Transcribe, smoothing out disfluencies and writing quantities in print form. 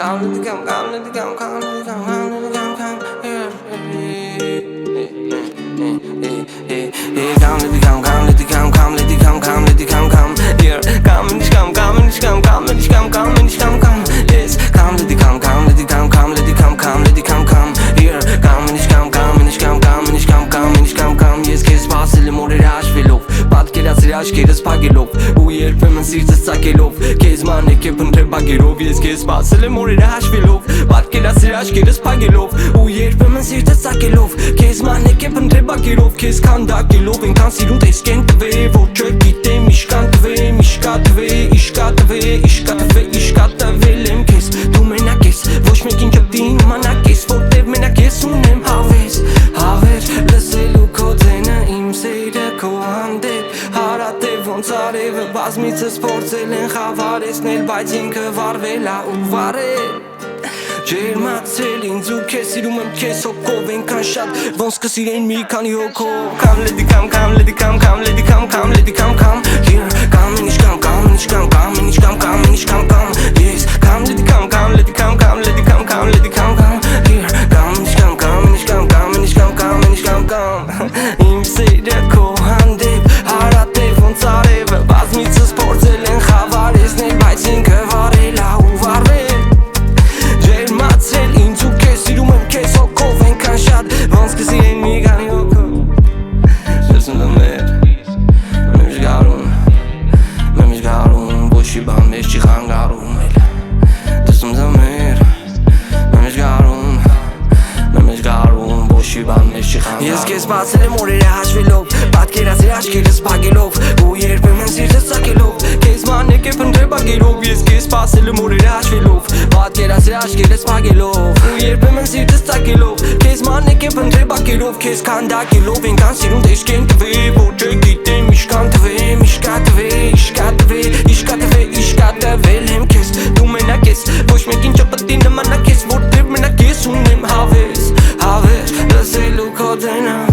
Aš kjeres pagilov U երբեմն սիրտս ծակելով Քեզ մանեք է պնդրե բագերով Ես քեզ սպասել եմ օրերը հաշվելով Պատկերացրի աչքերս փակելով U երբեմն սիրտս ծակելով Քեզ մանեք է պնդրե բագերով Քեզ քանդակելով Ենքան սիրուն տեսք են տվե Որ չգիտեմ իշկան տվե Իշկա տվե, իշկա տվե, իշկա տվե, իշկա տվել եմ քեզ Դու մենակ ես, ոչ մեկին չպտի նմանակ ես Որտև մենակ ես ունեմ հավես Հավեր լսելու քո ձենը իմ սերը քո հանդեպ Հարատև ոնց արևը բազմիցս փորձել են խավարեցնել Բայց ինքը վարվել ա ու վարել Ջերմացել ինձ ու քեզ սիրում եմ քեզ հոգով Ենքան շատ ոնց կսիրեն մի քանի հոգով Come lady come, come lady come, come lady come, come lady come, come Here, come and come, come and come, come and come, come and come, come Yes, come lady come, come lady come, come lady come, come lady come, come Here, come and come, come and come, come and come, come and come, come Իմ սերը քո հանդեպ Հարատև ոնց արևը բազմիցս փորձել են խավարեցնել Բայց ինքը վարել ա ու վարվել Ջերմացել ինձ ու քեզ սիրում եմ քեզ հոգով Ենքան շատ ոնց կսիրեն մի քանի հոգով Լսում եմ մեր ժգարում Ոչի բան մեզ չի խանգարում Դսում եմ մեր ժգարում Ոչի բան մեզ չի խանգարում Ես քեզ բացել եմ օրերը հաշվելով Պատկերացրի աչքերս փակելով Ու երբեմն սիրտս ծակելով Քեզ մանեք է պնդրե բագերով Ես քեզ սպասել եմ օրերը հաշվելով Պատկերացրի աչքերս փակելով Ու երբեմն սիրտս ծակելով Քեզ մանեք է պնդրե բագերով Քեզ քանդակելով Ենքան սիրուն տեսք են տվե Որ չգիտեմ իշկան տվեմ Իշկա տվե, իշկա տվե, իշկա տվե, իշկա տվել եմ քեզ Դու մենակ ես, ոչ մեկին չպտի նմանակ ես Որտև մենակ ես ունեմ հավես Հավես լսելու քո ձենը